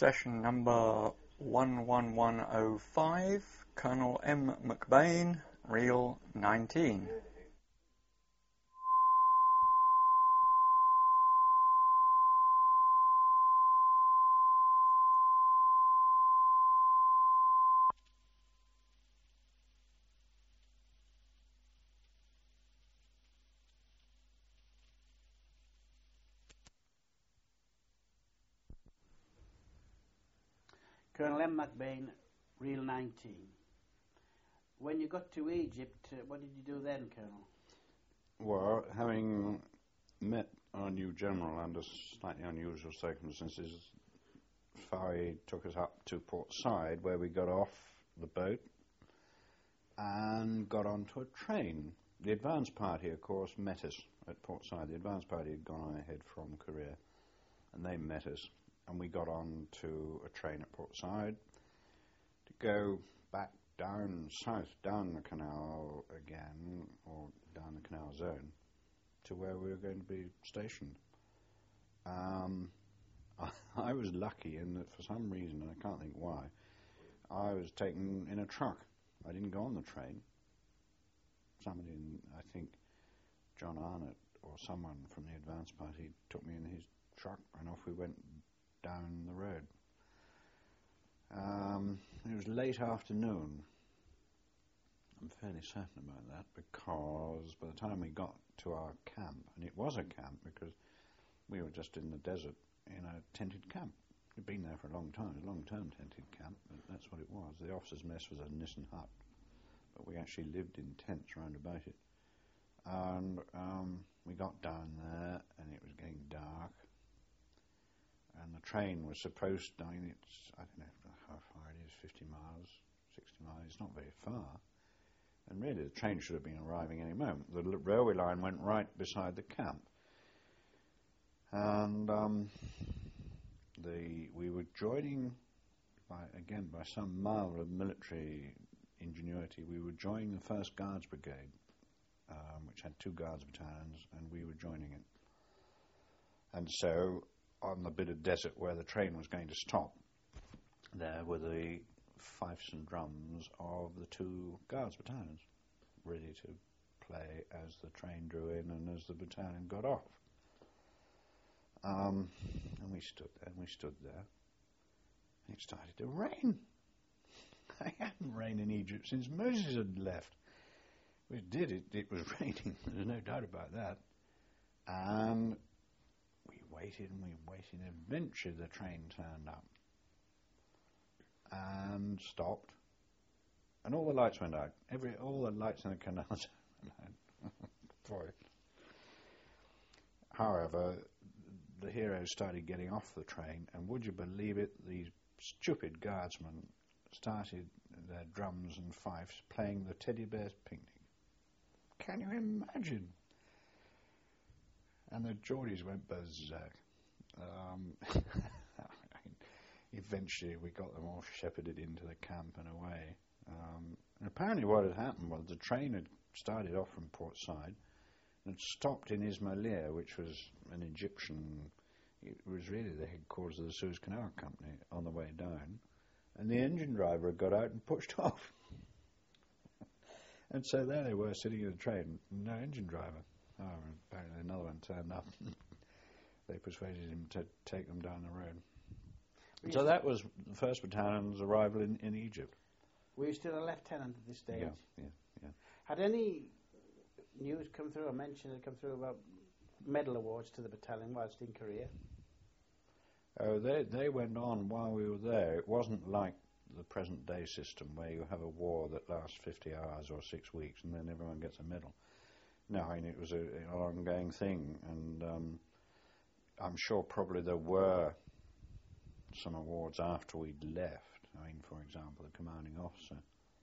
session number 11105, Colonel M. McBain, Reel 19. Colonel M. McBain, Reel 19. When you got to Egypt, what did you do then, Colonel? Well, having met our new general under slightly unusual circumstances, Faye took us up to Port Said, where we got off the boat and got onto a train. The advance party, of course, met us at Port Said. The advance party had gone ahead from Korea, and they met us. And we got on to a train at Port Said to go back south down the canal again, or down the canal zone, to where we were going to be stationed. I was lucky in that for some reason, and I can't think why, I was taken in a truck. I didn't go on the train. Somebody, I think John Arnott or someone from the advance party, took me in his truck, and off we went down the road. It was late afternoon. I'm fairly certain about that, because by the time we got to our camp, and it was a camp because we were just in the desert in a tented camp. We'd been there for a long time, a long-term tented camp, but that's what it was. The officers' mess was a Nissen hut, but we actually lived in tents round about it. And we got down there, and it was getting dark. And the train was supposed, I don't know how far it is, 50 miles, 60 miles, it's not very far. And really the train should have been arriving any moment. The railway line went right beside the camp. And we were joining, by some marvel of military ingenuity, we were joining the 1st Guards Brigade, which had 2 Guards battalions, and we were joining it. And so, on the bit of desert where the train was going to stop, there were the fifes and drums of the 2 Guards battalions, ready to play as the train drew in and as the battalion got off. And we stood there, and it started to rain. It hadn't rained in Egypt since Moses had left. It did, it was raining, there's no doubt about that. And we waited, and eventually the train turned up and stopped, and all the lights went out. All the lights in the canals went out. Boy. However, the heroes started getting off the train, and would you believe it, these stupid guardsmen started their drums and fifes playing the Teddy Bear's Picnic. Can you imagine? And the Geordies went berserk. Eventually we got them all shepherded into the camp and away. And apparently what had happened was the train had started off from Port Said and had stopped in Ismailia, which was an Egyptian, it was really the headquarters of the Suez Canal Company, on the way down. And the engine driver had got out and pushed off. And so there they were, sitting in the train, no engine driver. Oh, apparently another one turned up. They persuaded him to take them down the road. So that was the 1st Battalion's arrival in Egypt. Were you still a lieutenant at this stage? Yeah. Had any news come through, or mention had come through about medal awards to the battalion whilst in Korea? Oh, they went on while we were there. It wasn't like the present day system where you have a war that lasts 50 hours or 6 weeks and then everyone gets a medal. No, I mean, it was an ongoing thing, and I'm sure probably there were some awards after we'd left. I mean, for example, the commanding officer,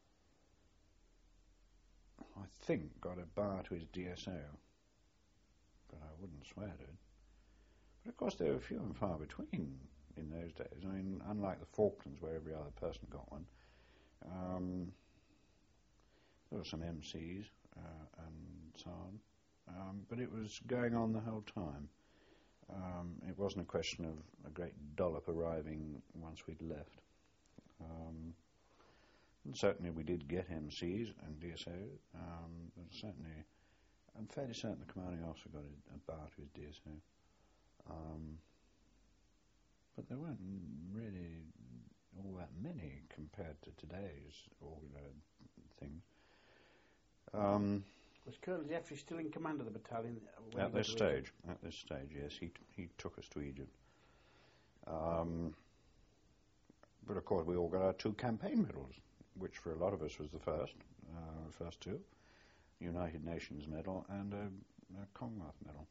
I think, got a bar to his DSO, but I wouldn't swear to it. But of course they were few and far between in those days. I mean, unlike the Falklands where every other person got one, there were some MCs and so on, but it was going on the whole time. It wasn't a question of a great dollop arriving once we'd left. And certainly we did get MCs and DSOs. But certainly, I'm fairly certain the commanding officer got a bar to his DSO. But there weren't really all that many compared to today's things. Was Colonel Jeffrey still in command of the battalion? At this stage, yes, he took us to Egypt. But of course, we all got our 2 campaign medals, which for a lot of us was the first 2, United Nations medal and a Commonwealth medal.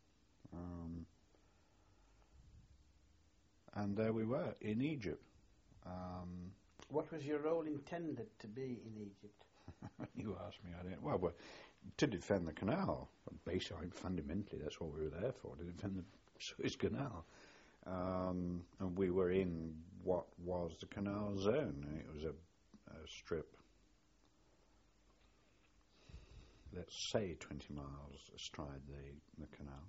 And there we were in Egypt. What was your role intended to be in Egypt? You asked me, I didn't. Well, to defend the canal. Basically, fundamentally, that's what we were there for, to defend the Suez Canal. And we were in what was the canal zone. It was a strip, let's say 20 miles astride the canal.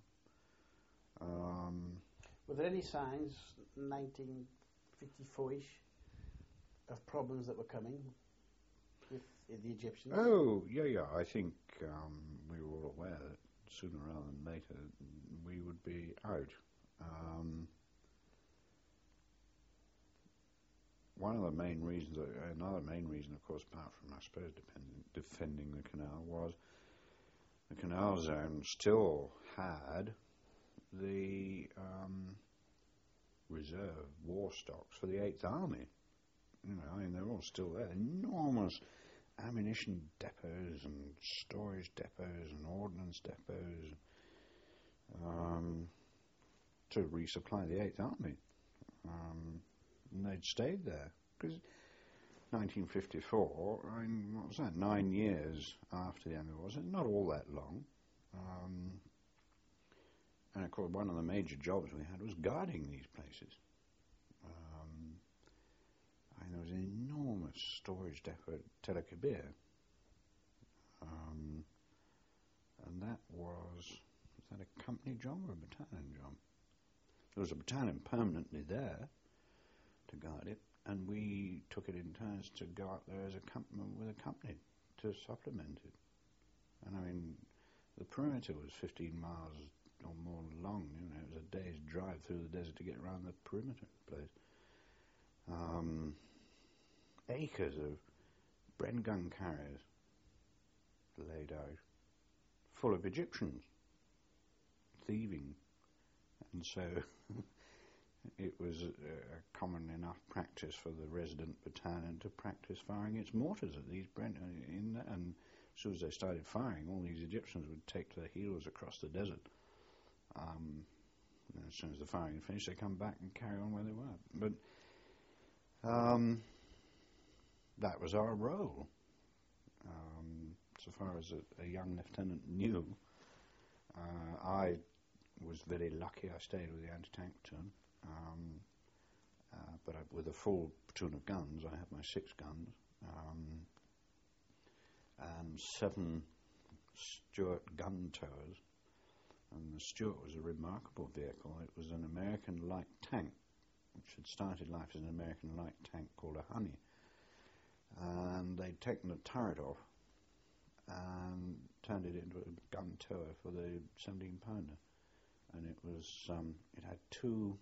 Were there any signs, 1954-ish, of problems that were coming with the Egyptians? Oh, yeah. I think we were all aware that sooner rather than later we would be out. Another main reason, of course, apart from, I suppose, defending the canal, was the canal zone still had the reserve war stocks for the 8th Army. They're all still there. Enormous ammunition depots and storage depots and ordnance depots to resupply the 8th Army. And they'd stayed there. Because 1954, what was that, 9 years after the Army Wars, not all that long. And of course, one of the major jobs we had was guarding these places. There was an enormous storage depot at Tel Kabir. And that was that a company job or a battalion job? There was a battalion permanently there to guard it, and we took it in turns to go up there as a company with a company to supplement it. And the perimeter was 15 miles or more long. It was a day's drive through the desert to get around the perimeter of the place. Acres of Bren gun carriers laid out, full of Egyptians thieving, and so it was a common enough practice for the resident battalion to practice firing its mortars at these Brent and as soon as they started firing, all these Egyptians would take to their heels across the desert. As soon as the firing had finished, they come back and carry on where they were. But that was our role. So far as a young lieutenant knew, I was very lucky. I stayed with the anti-tank platoon, but with a full platoon of guns. I had my 6 guns and 7 Stuart gun towers. And the Stuart was a remarkable vehicle. It was an American light tank, which had started life as an American light tank called a Honey. And they'd taken the turret off and turned it into a gun tower for the 17-pounder. And it had 2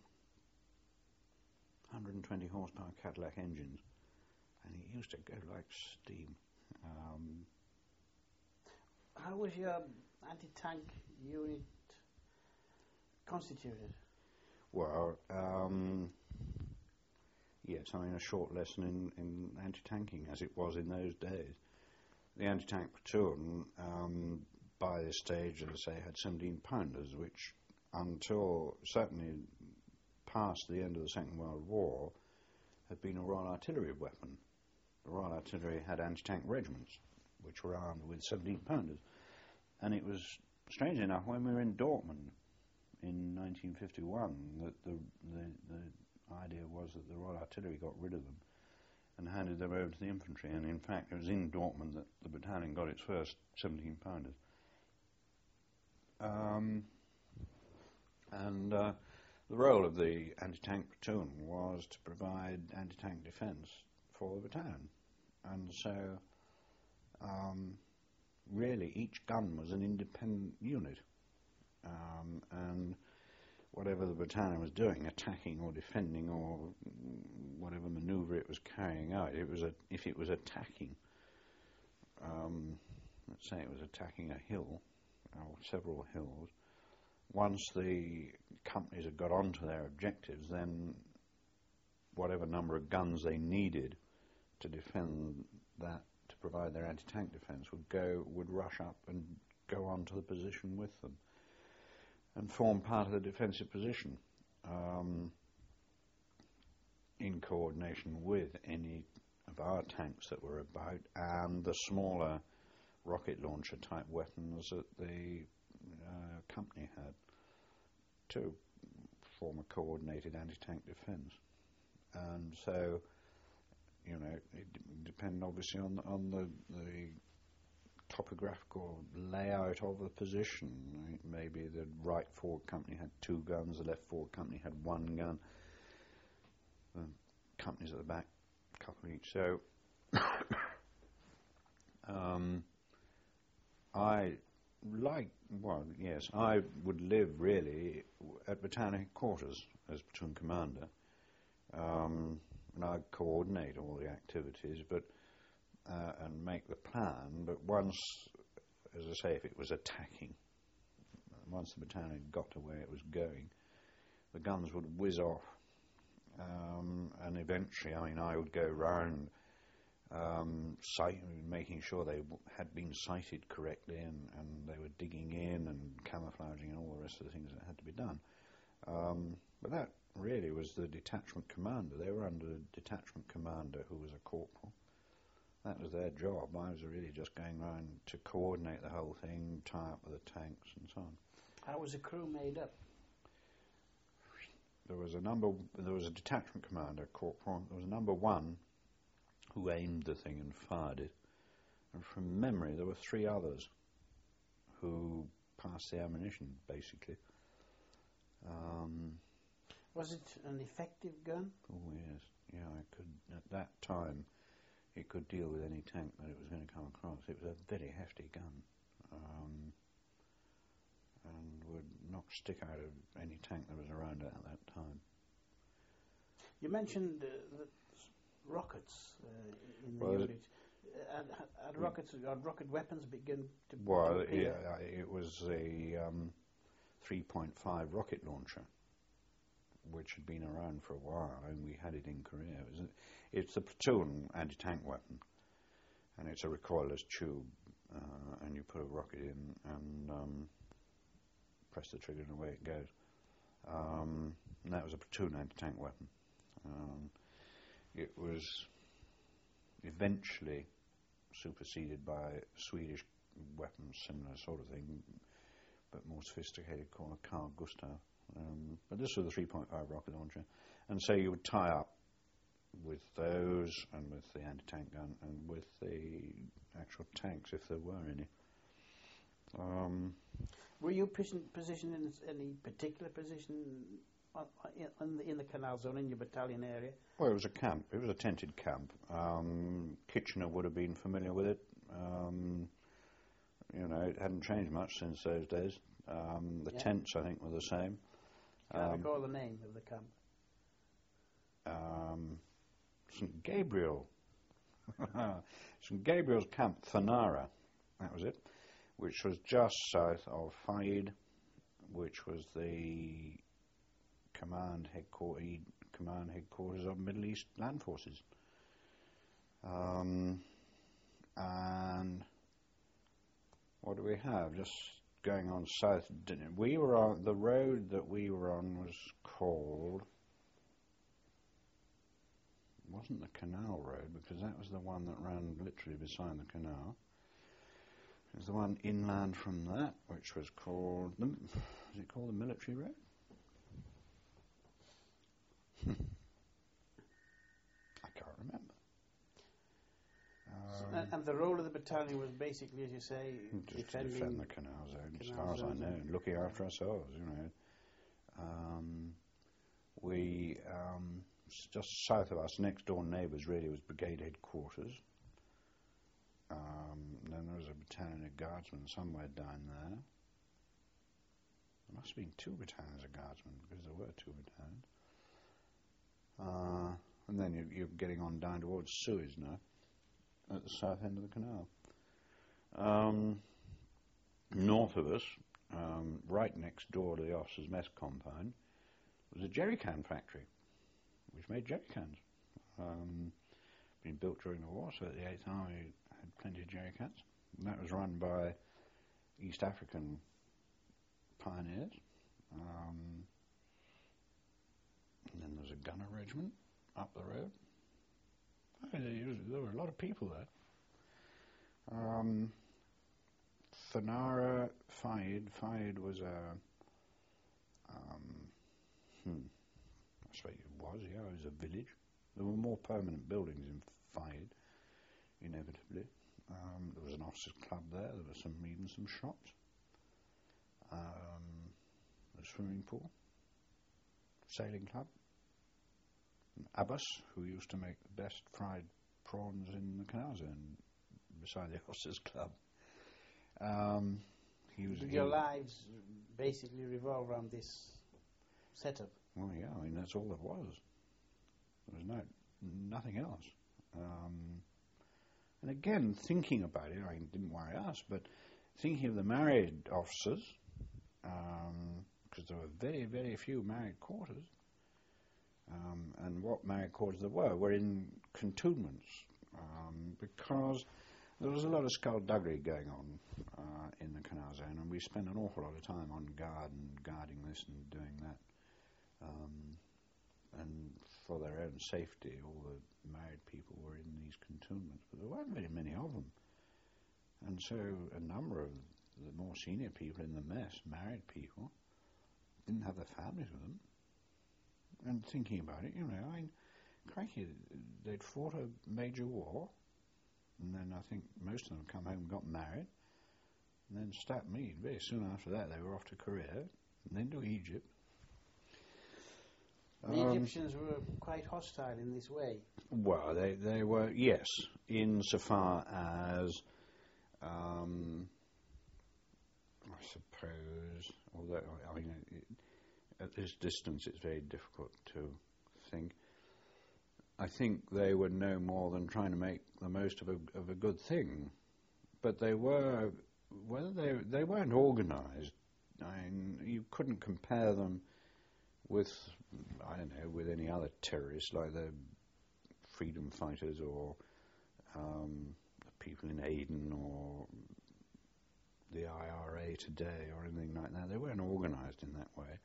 120 horsepower Cadillac engines, and it used to go like steam. How was your anti-tank unit constituted? Well, yes, a short lesson in anti-tanking, as it was in those days. The anti-tank platoon, by this stage, as I say, had 17-pounders, which, until certainly past the end of the Second World War, had been a Royal Artillery weapon. The Royal Artillery had anti-tank regiments, which were armed with 17-pounders. And it was, strange enough, when we were in Dortmund in 1951, that the idea was that the Royal Artillery got rid of them and handed them over to the infantry. And in fact, it was in Dortmund that the battalion got its first 17-pounders. The role of the anti-tank platoon was to provide anti-tank defence for the battalion. And so, really, each gun was an independent unit. And whatever the battalion was doing, attacking or defending or whatever manoeuvre it was carrying out, if it was attacking, let's say it was attacking a hill or several hills, once the companies had got onto their objectives, then whatever number of guns they needed to defend that, to provide their anti-tank defence, would rush up and go on to the position with them and form part of the defensive position, in coordination with any of our tanks that were about and the smaller rocket launcher type weapons that the company had, to form a coordinated anti-tank defence. And so, it depended obviously on the topographical layout of the position. Maybe the right forward company had 2 guns, the left forward company had 1 gun, the companies at the back, a couple each. So I would live really at battalion headquarters as platoon commander, and I'd coordinate all the activities, and make the plan. But once, as I say, if it was attacking, once the battalion had got to where it was going, the guns would whiz off, and eventually, I would go round making sure they had been sighted correctly, and they were digging in and camouflaging and all the rest of the things that had to be done. But that really was the detachment commander. They were under a detachment commander who was a corporal. That was their job. I was really just going around to coordinate the whole thing, tie up with the tanks and so on. How was the crew made up? There was a detachment commander, corporal. There was a number 1 who aimed the thing and fired it. And from memory, there were 3 others who passed the ammunition, basically. Was it an effective gun? Oh, yes. Yeah, at that time, it could deal with any tank that it was going to come across. It was a very hefty gun, and would knock stick out of any tank that was around at that time. You mentioned the rockets in the unit. Had rocket weapons begin to appear? Yeah, it was a 3.5 rocket launcher, which had been around for a while, and we had it in Korea. It's the platoon anti-tank weapon, and it's a recoilless tube, and you put a rocket in and press the trigger and away it goes. And that was a platoon anti-tank weapon. It was eventually superseded by Swedish weapons, similar sort of thing, but more sophisticated, called a Carl Gustaf. But this was a 3.5 rocket launcher. And so you would tie up with those and with the anti-tank gun and with the actual tanks, if there were any. Were you positioned in any particular position in the canal zone, in your battalion area? Well, it was a camp. It was a tented camp. Kitchener would have been familiar with it. It hadn't changed much since those days. The tents, I think, were the same. Can I recall the name of the camp? St. Gabriel. St. Gabriel's Camp, Thanara. That was it. Which was just south of Faid, which was the command headquarters of Middle East Land Forces. And what do we have? Just going on south. We were on the road that we were on was called. It wasn't the Canal Road, because that was the one that ran literally beside the canal. It was the one inland from that, which was called was it called the Military Road? I can't remember. And the role of the battalion was basically, as you say, just to defend the canal zone, as far as I know, and looking after ourselves, We, just south of us, next door neighbours really was brigade headquarters. Then there was a battalion of guardsmen somewhere down there. There must have been 2 battalions of guardsmen, because there were 2 battalions. And then you're getting on down towards Suez now, at the south end of the canal. North of us, right next door to the officers' mess compound, was a jerry can factory, which made jerry cans. Been built during the war, so the 8th Army had plenty of jerry cans. And that was run by East African pioneers. And then there's a gunner regiment up the road. There were a lot of people there. Thanara Fayed was a I suppose it was a village. There were more permanent buildings in Fayed, inevitably. There was an officers' club there. There was even some shops. A swimming pool, sailing club. Abbas, who used to make the best fried prawns in the canal zone, beside the officers' club. Your lives basically revolve around this setup. Well, yeah, I mean that's all there was. There was nothing else. And again, thinking about it, I mean, it didn't worry us, but thinking of the married officers, because there were very, very few married quarters, and what married quarters there were in cantonments, because there was a lot of skullduggery going on in the canal zone, and we spent an awful lot of time on guard and guarding this and doing that. And for their own safety, all the married people were in these cantonments, but there weren't very many of them. And so a number of the more senior people in the mess, married people, didn't have their families with them. And thinking about it, I mean, crikey, they'd fought a major war, and then I think most of them come home and got married, and then Stat Mead, very soon after that, they were off to Korea, and then to Egypt. The Egyptians were quite hostile in this way. Well, they were, yes, insofar as, I suppose, although, I mean, at this distance it's very difficult to think. I think they were no more than trying to make the most of a good thing. But they were, whether they weren't organised, I mean, you couldn't compare them with, I don't know, with any other terrorists like the freedom fighters or the people in Aden or the IRA today or anything like that. They weren't organised in that way.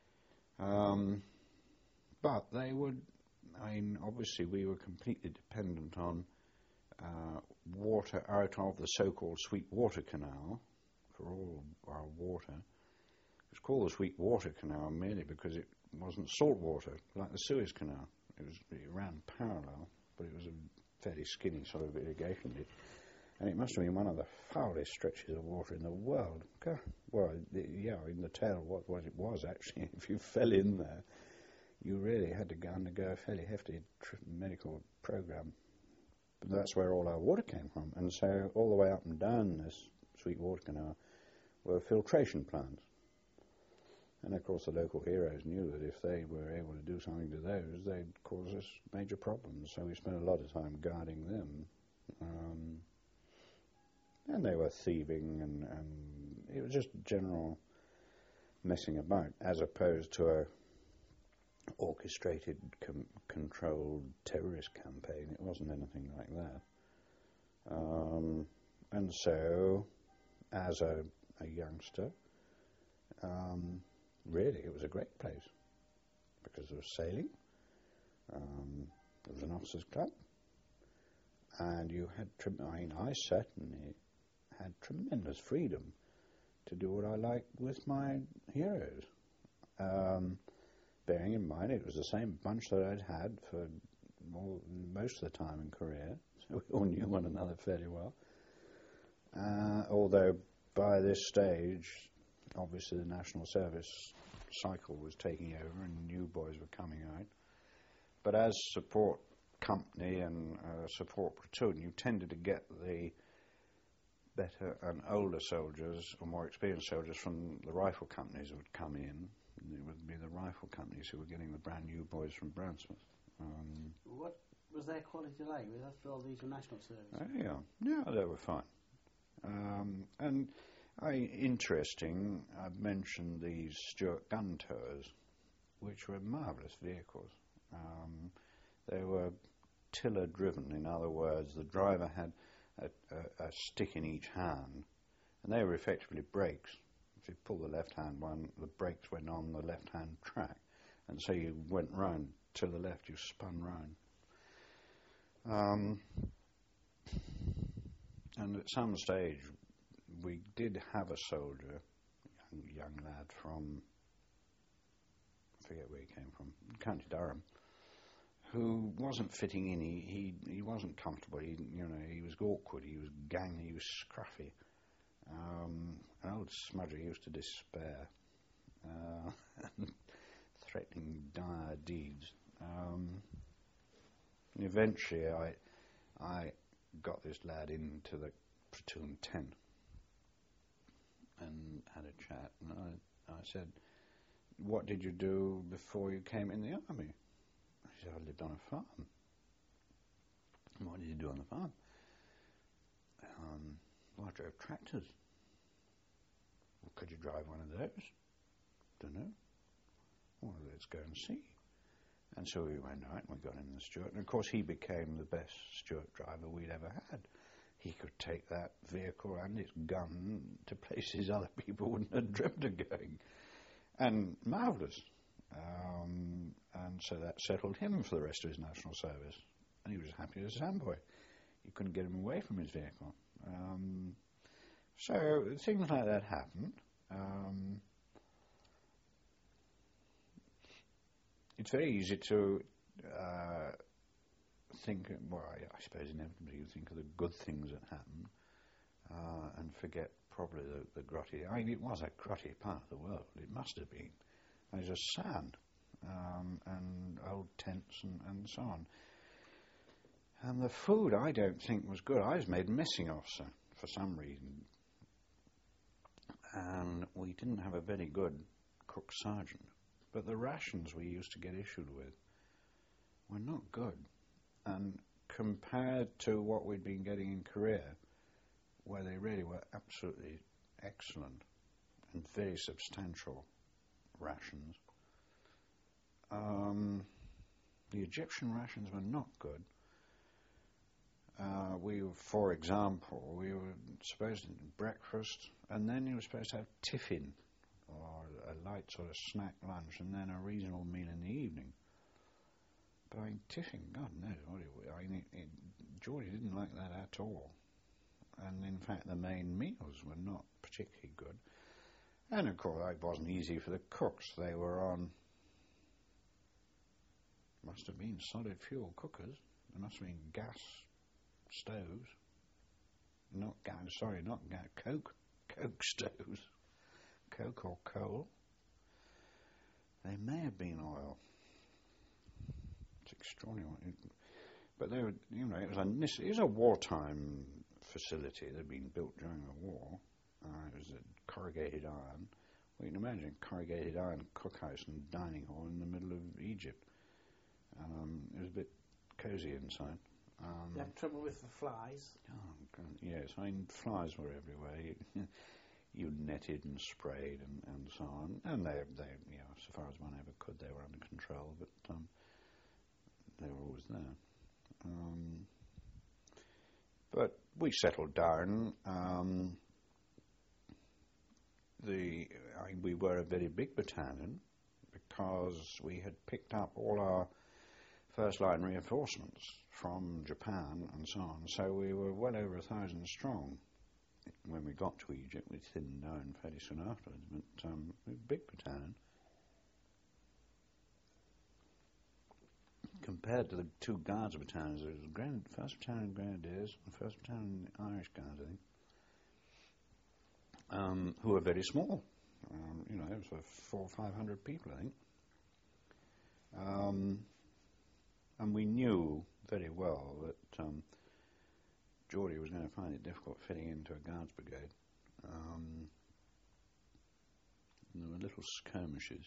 But they would, I mean, obviously we were completely dependent on water out of the so-called Sweetwater Canal for all our water. It was called the Sweetwater Canal merely because it wasn't salt water like the Suez Canal. It ran parallel, but it was a fairly skinny sort of irrigation ditch. And it must have been one of the foulest stretches of water in the world. Well, in the tail, what it was actually, if you fell in there, you really had to undergo a fairly hefty medical program. But that's where all our water came from. And so all the way up and down this Sweetwater Canal were filtration plants. And of course the local heroes knew that if they were able to do something to those, they'd cause us major problems. So we spent a lot of time guarding them. And they were thieving, and it was just general messing about, as opposed to a orchestrated, controlled terrorist campaign. It wasn't anything like that. And so, as a youngster, really it was a great place, because there was sailing, there was an officers' club, and you had, I certainly had tremendous freedom to do what I liked with my heroes. Bearing in mind it was the same bunch that I'd had for most of the time in Korea, so we all knew one another fairly well. Although by this stage, obviously the national service cycle was taking over and new boys were coming out. But as support company and support platoon, you tended to get the better and older soldiers or more experienced soldiers from the rifle companies who would come in. And it would be the rifle companies who were getting the brand new boys from Brownsmith. What was their quality like? Was that for all these national service? Yeah, they were fine. And interesting, I've mentioned these Stuart gun towers, which were marvellous vehicles. They were tiller driven, in other words, the driver had a stick in each hand, and they were effectively brakes. If you pull the left hand one, the brakes went on the left hand track, and so you went round to the left, you spun round. And at some stage we did have a soldier, young lad from, I forget where he came from, County Durham, who wasn't fitting in. He wasn't comfortable. He was awkward. He was gangly. He was scruffy. An old smudger used to despair, and threatening dire deeds. Eventually, I got this lad into the platoon tent and had a chat. And I said, "What did you do before you came in the army?" He said, "I lived on a farm." "What did you do on the farm?" "Well, I drove tractors." "Well, could you drive one of those?" "Don't know." "Well, let's go and see." And so we went out and we got in the Stuart. And of course he became the best Stuart driver we'd ever had. He could take that vehicle and its gun to places other people wouldn't have dreamt of going. And marvellous. And so that settled him for the rest of his national service. And he was happy as a sandboy. You couldn't get him away from his vehicle. So things like that happened. It's very easy to think, well, I suppose inevitably you think of the good things that happened and forget probably the grotty. I mean, it was a grotty part of the world. It must have been. There's just sand and old tents and so on. And the food I don't think was good. I was made messing officer for some reason. And we didn't have a very good cook sergeant. But the rations we used to get issued with were not good. And compared to what we'd been getting in Korea, where they really were absolutely excellent and very substantial rations, the Egyptian rations were not good. For example, we were supposed to have breakfast, and then you were supposed to have tiffin, or a light sort of snack lunch, and then a reasonable meal in the evening. But I mean, tiffin, God knows what it was. Geordie didn't like that at all. And in fact, the main meals were not particularly good. And of course, it wasn't easy for the cooks. They were on, must have been solid fuel cookers. There must have been gas stoves. Coke stoves. Coke or coal. They may have been oil. It's extraordinary. But they were, it was a wartime facility that had been built during the war. It was a corrugated iron. Well, you can imagine a corrugated iron cookhouse and dining hall in the middle of Egypt. It was a bit cosy inside. You have trouble with the flies? Oh, God, yes. I mean, flies were everywhere. You netted and sprayed and so on. And they, so far as one ever could, they were under control, but they were always there. But we settled down. We were a very big battalion because we had picked up all our first-line reinforcements from Japan and so on. So we were well over 1,000 strong when we got to Egypt. We thinned down fairly soon afterwards, but we were a big battalion. Compared to the two Guards battalions, there was the 1st Battalion Grenadiers and 1st Battalion Irish Guards, I think, who were very small. It was for 400 or 500 people, I think. And we knew very well that Geordie was going to find it difficult fitting into a Guards brigade. And there were little skirmishes.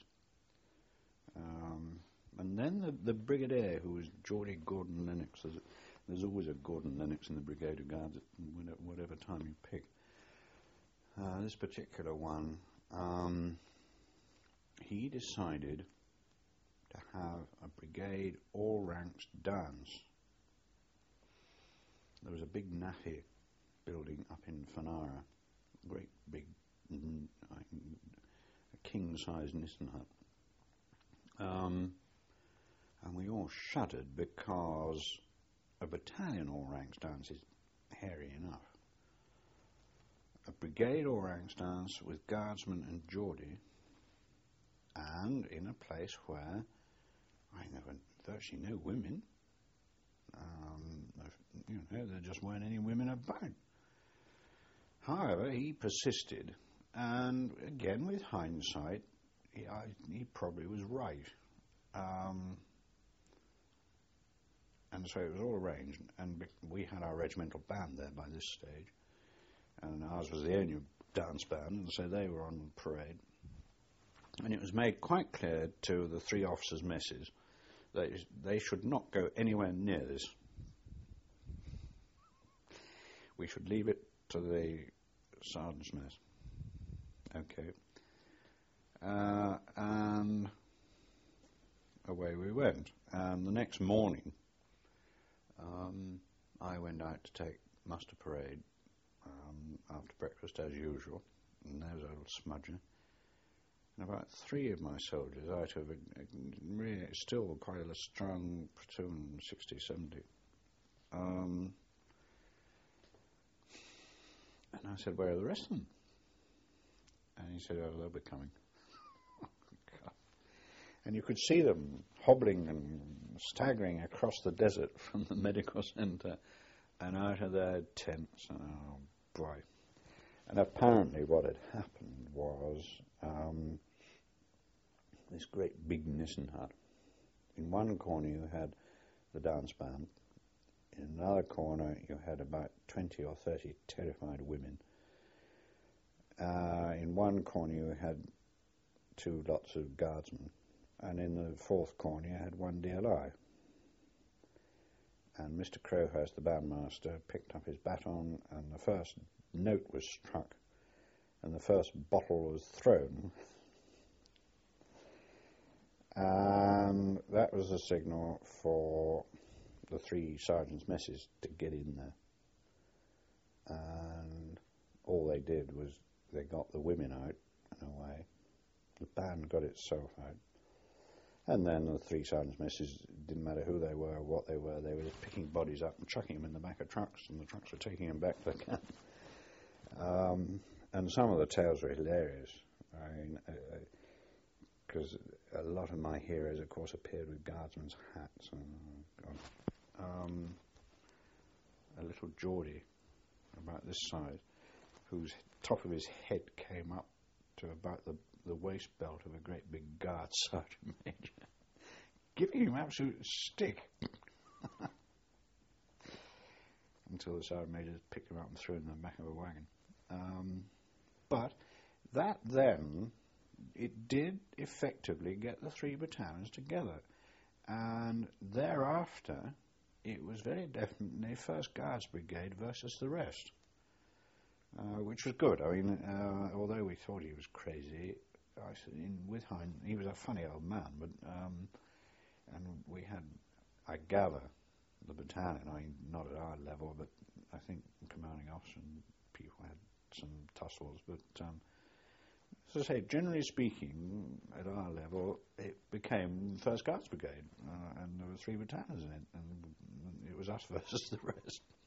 And then the brigadier, who was Geordie Gordon Lennox, there's always a Gordon Lennox in the Brigade of Guards at whatever time you pick. This particular one, he decided to have a brigade all ranks dance. There was a big NAFI building up in Fanara, great big, a king-sized Nissen hut. And we all shuddered because a battalion all ranks dance is hairy enough. A brigade all ranks dance with Guardsmen and Geordie, and in a place where there were virtually no women. There just weren't any women about. However, he persisted, and again, with hindsight, he probably was right. And so it was all arranged, and we had our regimental band there by this stage, and ours was the only dance band, and so they were on parade. And it was made quite clear to the three officers' messes that they should not go anywhere near this. We should leave it to the sergeant's mess. Okay. And away we went. And the next morning, I went out to take muster parade after breakfast as usual, and there was a little smudger. And about 3 of my soldiers out of really still quite a strong platoon, 60, 70. And I said, where are the rest of them? And he said, oh, they'll be coming. And you could see them hobbling and staggering across the desert from the medical centre and out of their tents. Oh, boy. And apparently what had happened was this great big Nissen hut. In one corner you had the dance band. In another corner you had about 20 or 30 terrified women. In one corner you had 2 lots of guardsmen. And in the fourth corner you had 1 DLI. And Mr. Crowhurst, the bandmaster, picked up his baton, and the first note was struck, and the first bottle was thrown. And that was the signal for the 3 sergeants' messes to get in there. And all they did was they got the women out and away. The band got itself out. And then the 3 sergeants' messes, didn't matter who they were or what they were just picking bodies up and chucking them in the back of trucks, and the trucks were taking them back to the camp. And some of the tales were hilarious. Because a lot of my heroes, of course, appeared with guardsmen's hats. And, a little Geordie, about this size, whose top of his head came up to about the waist belt of a great big guard sergeant major, giving him absolute stick until the sergeant major picked him up and threw him in the back of a wagon. But that then, it did effectively get the 3 battalions together, and thereafter it was very definitely 1st Guards Brigade versus the rest, which was good. I mean, although we thought he was crazy, with Hein, he was a funny old man, but and we had, I gather, the battalion, not at our level, but I think commanding officer and people had some tussles, but as I say, generally speaking, at our level, it became 1st Guards Brigade, and there were 3 battalions in it, and it was us versus the rest.